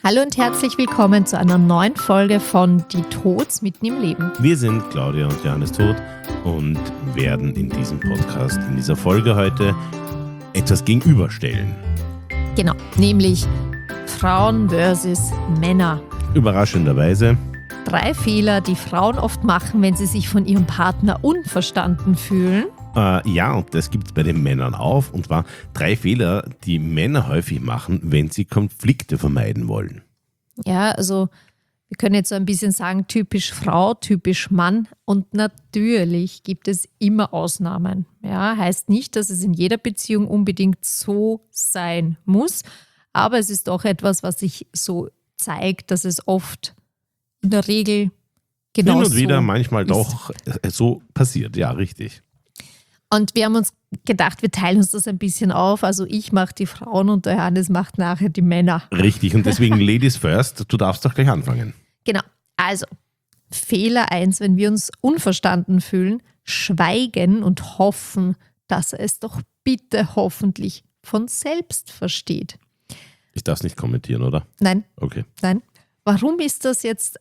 Hallo und herzlich willkommen zu einer neuen Folge von Die Tods mitten im Leben. Wir sind Claudia und Johannes Tod und werden in diesem Podcast, in dieser Folge heute, etwas gegenüberstellen. Genau, nämlich Frauen versus Männer. Überraschenderweise 3 Fehler, die Frauen oft machen, wenn sie sich von ihrem Partner unverstanden fühlen. Ja, und das gibt es bei den Männern auch. Und zwar 3 Fehler, die Männer häufig machen, wenn sie Konflikte vermeiden wollen. Ja, also wir können jetzt so ein bisschen sagen, typisch Frau, typisch Mann. Und natürlich gibt es immer Ausnahmen. Ja, heißt nicht, dass es in jeder Beziehung unbedingt so sein muss. Aber es ist doch etwas, was sich so zeigt, dass es oft in der Regel genau Hin und wieder so manchmal ist. doch so passiert, ja, richtig. Und wir haben uns gedacht, wir teilen uns das ein bisschen auf. Also ich mache die Frauen und der Johannes macht nachher die Männer. Richtig, und deswegen Ladies first, du darfst doch gleich anfangen. Genau. Also Fehler 1, wenn wir uns unverstanden fühlen, schweigen und hoffen, dass er es doch bitte hoffentlich von selbst versteht. Ich darf es nicht kommentieren, oder? Nein. Okay. Warum ist das jetzt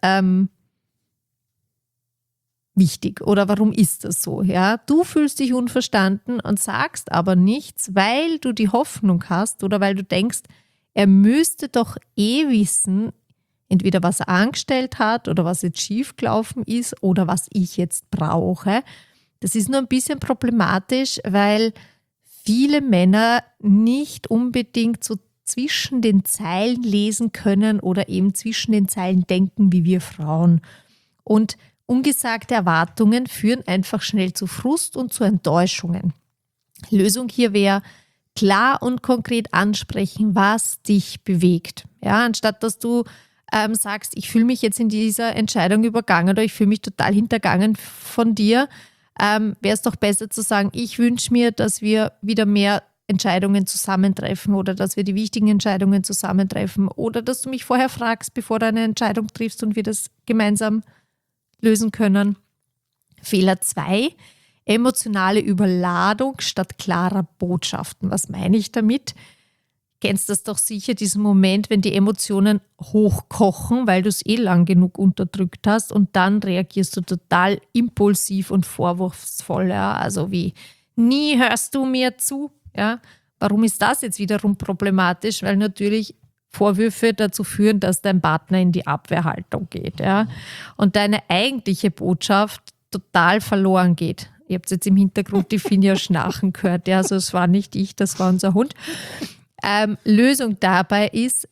wichtig oder warum ist das so? Ja? Du fühlst dich unverstanden und sagst aber nichts, weil du die Hoffnung hast oder weil du denkst, er müsste doch wissen, entweder was er angestellt hat oder was jetzt schiefgelaufen ist oder was ich jetzt brauche. Das ist nur ein bisschen problematisch, weil viele Männer nicht unbedingt so zwischen den Zeilen lesen können oder eben zwischen den Zeilen denken wie wir Frauen. Und ungesagte Erwartungen führen einfach schnell zu Frust und zu Enttäuschungen. Lösung hier wäre, klar und konkret ansprechen, was dich bewegt. Ja, anstatt dass du sagst, ich fühle mich jetzt in dieser Entscheidung übergangen oder ich fühle mich total hintergangen von dir, wäre es doch besser zu sagen, ich wünsche mir, dass wir wieder mehr Entscheidungen zusammentreffen oder dass wir die wichtigen Entscheidungen zusammentreffen oder dass du mich vorher fragst, bevor du eine Entscheidung triffst und wir das gemeinsam lösen können. Fehler 2, emotionale Überladung statt klarer Botschaften. Was meine ich damit? Kennst das doch sicher, diesen Moment, wenn die Emotionen hochkochen, weil du es lang genug unterdrückt hast und dann reagierst du total impulsiv und vorwurfsvoll. Ja? Also wie, nie hörst du mir zu. Ja? Warum ist das jetzt wiederum problematisch? Weil natürlich Vorwürfe dazu führen, dass dein Partner in die Abwehrhaltung geht. Ja? Und deine eigentliche Botschaft total verloren geht. Ihr habt jetzt im Hintergrund die Finja schnarchen gehört. Ja? Also es war nicht ich, das war unser Hund. Lösung dabei ist,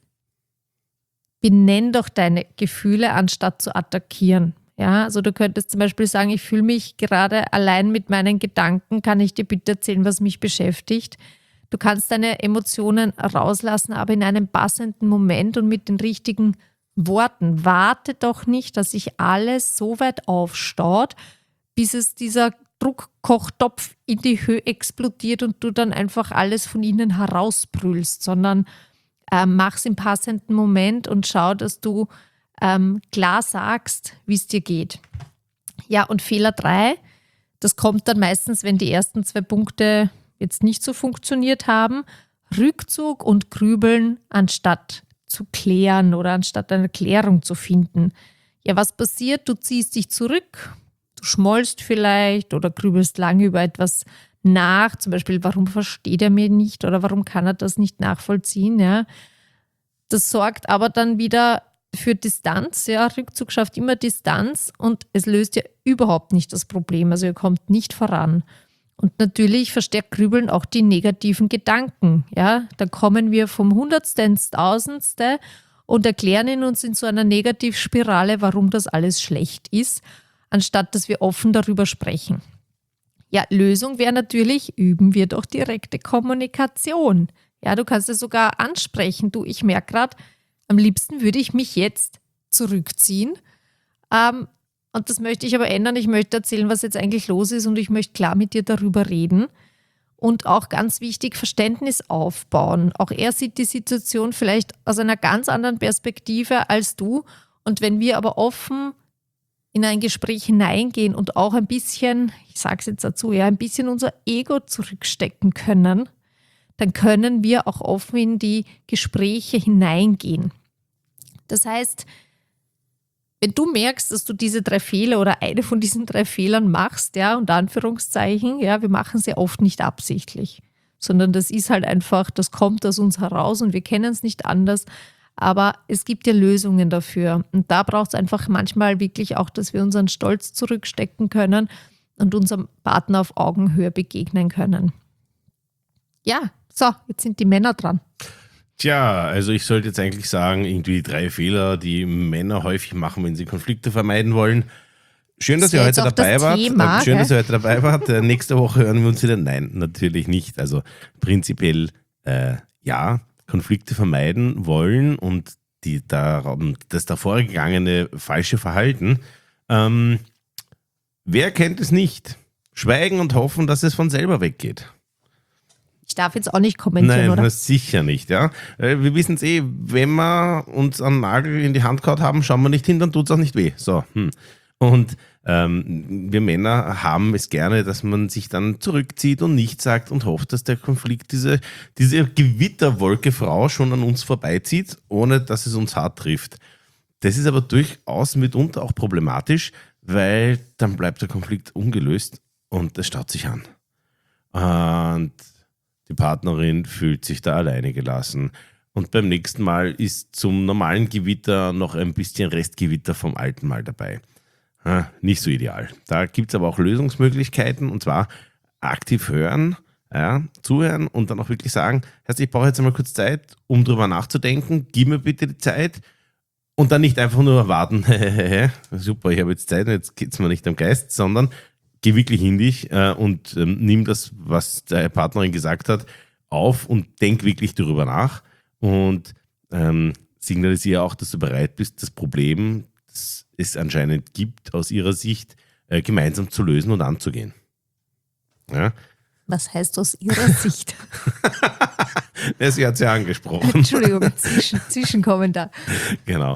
benenn doch deine Gefühle, anstatt zu attackieren. Ja? Also du könntest zum Beispiel sagen, ich fühle mich gerade allein mit meinen Gedanken, kann ich dir bitte erzählen, was mich beschäftigt? Du kannst deine Emotionen rauslassen, aber in einem passenden Moment und mit den richtigen Worten. Warte doch nicht, dass sich alles so weit aufstaut, bis es dieser Druckkochtopf in die Höhe explodiert und du dann einfach alles von innen herausbrüllst, sondern mach's im passenden Moment und schau, dass du klar sagst, wie es dir geht. Ja, und Fehler 3, das kommt dann meistens, wenn die ersten 2 Punkte jetzt nicht so funktioniert haben, Rückzug und Grübeln, anstatt zu klären oder anstatt eine Klärung zu finden. Ja, was passiert? Du ziehst dich zurück, du schmollst vielleicht oder grübelst lange über etwas nach, zum Beispiel, warum versteht er mich nicht oder warum kann er das nicht nachvollziehen? Ja? Das sorgt aber dann wieder für Distanz. Ja? Rückzug schafft immer Distanz und es löst ja überhaupt nicht das Problem, also ihr kommt nicht voran. Und natürlich verstärkt Grübeln auch die negativen Gedanken. Ja? Da kommen wir vom Hundertste ins Tausendste und erklären in uns in so einer Negativspirale, warum das alles schlecht ist, anstatt dass wir offen darüber sprechen. Ja, Lösung wäre natürlich, üben wir doch direkte Kommunikation. Ja, du kannst es sogar ansprechen. Du, ich merke gerade, am liebsten würde ich mich jetzt zurückziehen. Und das möchte ich aber ändern. Ich möchte erzählen, was jetzt eigentlich los ist und ich möchte klar mit dir darüber reden. Und auch ganz wichtig, Verständnis aufbauen. Auch er sieht die Situation vielleicht aus einer ganz anderen Perspektive als du. Und wenn wir aber offen in ein Gespräch hineingehen und auch ein bisschen, ich sage es jetzt dazu, ja, ein bisschen unser Ego zurückstecken können, dann können wir auch offen in die Gespräche hineingehen. Das heißt, wenn du merkst, dass du diese 3 Fehler oder eine von diesen 3 Fehlern machst, ja, unter Anführungszeichen, ja, wir machen sie oft nicht absichtlich, sondern das ist halt einfach, das kommt aus uns heraus und wir kennen es nicht anders. Aber es gibt ja Lösungen dafür. Und da braucht es einfach manchmal wirklich auch, dass wir unseren Stolz zurückstecken können und unserem Partner auf Augenhöhe begegnen können. Ja, so, jetzt sind die Männer dran. Tja, also ich sollte jetzt eigentlich sagen, irgendwie 3 Fehler, die Männer häufig machen, wenn sie Konflikte vermeiden wollen. Schön, dass ihr heute dabei wart. Schön, dass ihr heute dabei wart. Nächste Woche hören wir uns wieder. Nein, natürlich nicht. Also prinzipiell ja, Konflikte vermeiden wollen und das davor gegangene falsche Verhalten. Wer kennt es nicht? Schweigen und hoffen, dass es von selber weggeht. Ich darf jetzt auch nicht kommentieren, oder? Nein, sicher nicht. Ja. Wir wissen es wenn wir uns einen Nagel in die Hand gehauen haben, schauen wir nicht hin, dann tut es auch nicht weh. So. Und wir Männer haben es gerne, dass man sich dann zurückzieht und nichts sagt und hofft, dass der Konflikt, diese Gewitterwolke Frau schon an uns vorbeizieht, ohne dass es uns hart trifft. Das ist aber durchaus mitunter auch problematisch, weil dann bleibt der Konflikt ungelöst und es staut sich an. Und die Partnerin fühlt sich da alleine gelassen. Und beim nächsten Mal ist zum normalen Gewitter noch ein bisschen Restgewitter vom alten Mal dabei. Nicht so ideal. Da gibt es aber auch Lösungsmöglichkeiten, und zwar aktiv hören, ja, zuhören und dann auch wirklich sagen, ich brauche jetzt einmal kurz Zeit, um drüber nachzudenken, gib mir bitte die Zeit und dann nicht einfach nur warten, super, ich habe jetzt Zeit, jetzt geht es mir nicht am Geist, sondern geh wirklich in dich und nimm das, was deine Partnerin gesagt hat, auf und denk wirklich darüber nach und signalisiere auch, dass du bereit bist, das Problem, das es anscheinend gibt, aus ihrer Sicht gemeinsam zu lösen und anzugehen. Ja? Was heißt aus ihrer Sicht? Sie hat es ja angesprochen. Entschuldigung, Zwischenkommentar. Genau.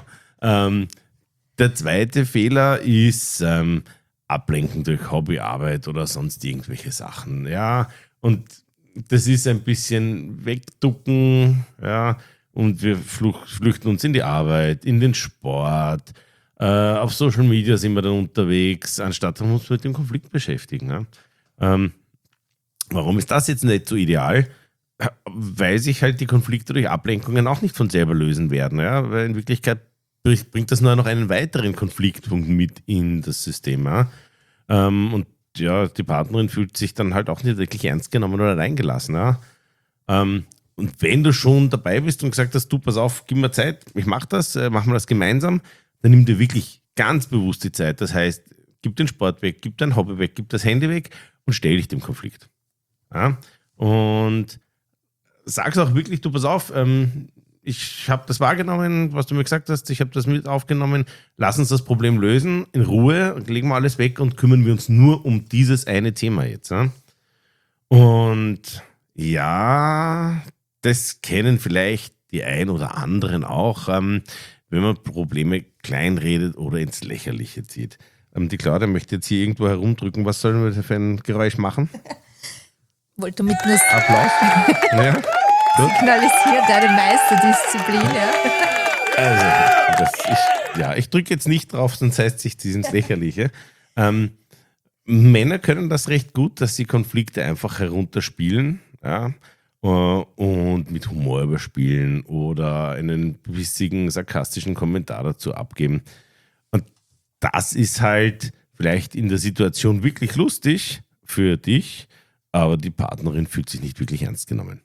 Der zweite Fehler ist Ablenken durch Hobbyarbeit oder sonst irgendwelche Sachen. Ja, und das ist ein bisschen wegducken, ja, und wir flüchten uns in die Arbeit, in den Sport, auf Social Media sind wir dann unterwegs, anstatt uns mit dem Konflikt beschäftigen. Ja. Warum ist das jetzt nicht so ideal? Weil sich halt die Konflikte durch Ablenkungen auch nicht von selber lösen werden. Ja? Weil in Wirklichkeit bringt das nur noch einen weiteren Konfliktpunkt mit in das System. Ja? Und ja, die Partnerin fühlt sich dann halt auch nicht wirklich ernst genommen oder reingelassen. Ja? Und wenn du schon dabei bist und gesagt hast, du, pass auf, gib mir Zeit, ich mache das, machen wir das gemeinsam, dann nimm dir wirklich ganz bewusst die Zeit. Das heißt, gib den Sport weg, gib dein Hobby weg, gib das Handy weg und stell dich dem Konflikt. Ja? Und sag's auch wirklich, du, pass auf, ich habe das wahrgenommen, was du mir gesagt hast, ich habe das mit aufgenommen, lass uns das Problem lösen, in Ruhe, legen wir alles weg und kümmern wir uns nur um dieses eine Thema jetzt. Ja? Und ja, das kennen vielleicht die ein oder anderen auch, wenn man Probleme kleinredet oder ins Lächerliche zieht. Die Claudia möchte jetzt hier irgendwo herumdrücken. Was sollen wir für ein Geräusch machen? Wollte mit einer Applaus. Ja, gut. signalisiert deine Meisterdisziplin. Ja. Also, ich drücke jetzt nicht drauf, sonst heißt sich das ins Lächerliche. Männer können das recht gut, dass sie Konflikte einfach herunterspielen, ja, und mit Humor überspielen oder einen bissigen, sarkastischen Kommentar dazu abgeben. Und das ist halt vielleicht in der Situation wirklich lustig für dich, aber die Partnerin fühlt sich nicht wirklich ernst genommen.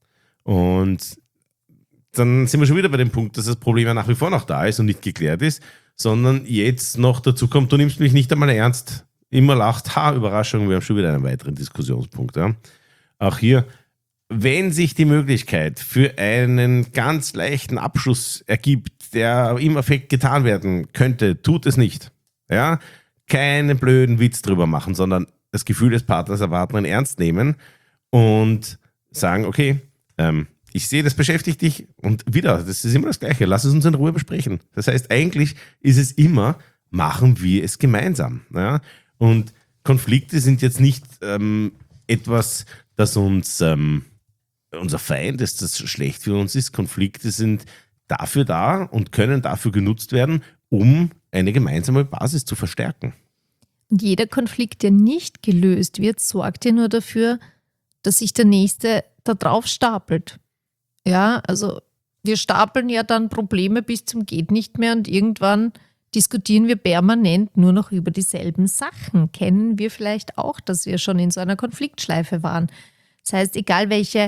Und dann sind wir schon wieder bei dem Punkt, dass das Problem ja nach wie vor noch da ist und nicht geklärt ist, sondern jetzt noch dazu kommt, du nimmst mich nicht einmal ernst. Immer lacht, Überraschung, wir haben schon wieder einen weiteren Diskussionspunkt. Ja. Auch hier, wenn sich die Möglichkeit für einen ganz leichten Abschluss ergibt, der im Affekt getan werden könnte, tut es nicht. Ja? Keinen blöden Witz drüber machen, sondern das Gefühl des Partners, der Partnerin ernst nehmen und sagen, okay, ich sehe, das beschäftigt dich und wieder, das ist immer das Gleiche, lass es uns in Ruhe besprechen. Das heißt, eigentlich ist es immer, machen wir es gemeinsam. Ja? Und Konflikte sind jetzt nicht etwas, das uns unser Feind ist, das schlecht für uns ist. Konflikte sind dafür da und können dafür genutzt werden, um eine gemeinsame Basis zu verstärken. Und jeder Konflikt, der nicht gelöst wird, sorgt ja nur dafür, dass sich der nächste da drauf stapelt. Ja, also wir stapeln ja dann Probleme bis zum geht nicht mehr und irgendwann diskutieren wir permanent nur noch über dieselben Sachen. Kennen wir vielleicht auch, dass wir schon in so einer Konfliktschleife waren. Das heißt, egal welche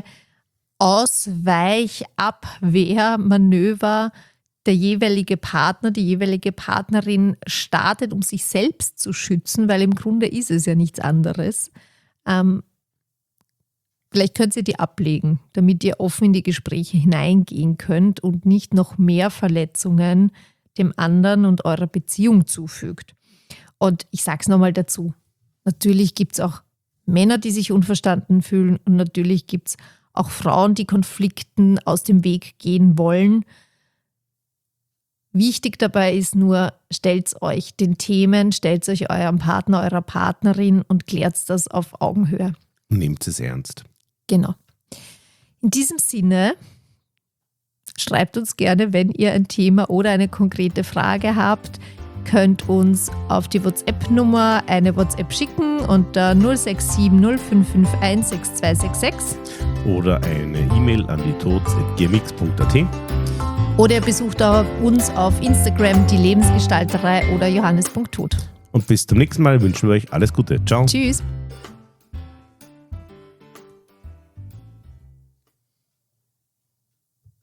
Ausweichabwehrmanöver der jeweilige Partner, die jeweilige Partnerin startet, um sich selbst zu schützen, weil im Grunde ist es ja nichts anderes. Vielleicht könnt ihr die ablegen, damit ihr offen in die Gespräche hineingehen könnt und nicht noch mehr Verletzungen dem anderen und eurer Beziehung zufügt. Und ich sage es nochmal dazu, natürlich gibt es auch Männer, die sich unverstanden fühlen und natürlich gibt es auch Frauen, die Konflikten aus dem Weg gehen wollen. Wichtig dabei ist nur, stellt euch den Themen, stellt euch eurem Partner, eurer Partnerin und klärt das auf Augenhöhe. Nehmt es ernst. Genau. In diesem Sinne, schreibt uns gerne, wenn ihr ein Thema oder eine konkrete Frage habt. Könnt uns auf die WhatsApp-Nummer eine WhatsApp schicken unter 067 0551 6266. Oder eine E-Mail an die tods@gmx.at. Oder ihr besucht uns auf Instagram, die Lebensgestalterei oder johannes.tot. Und bis zum nächsten Mal wünschen wir euch alles Gute. Ciao. Tschüss.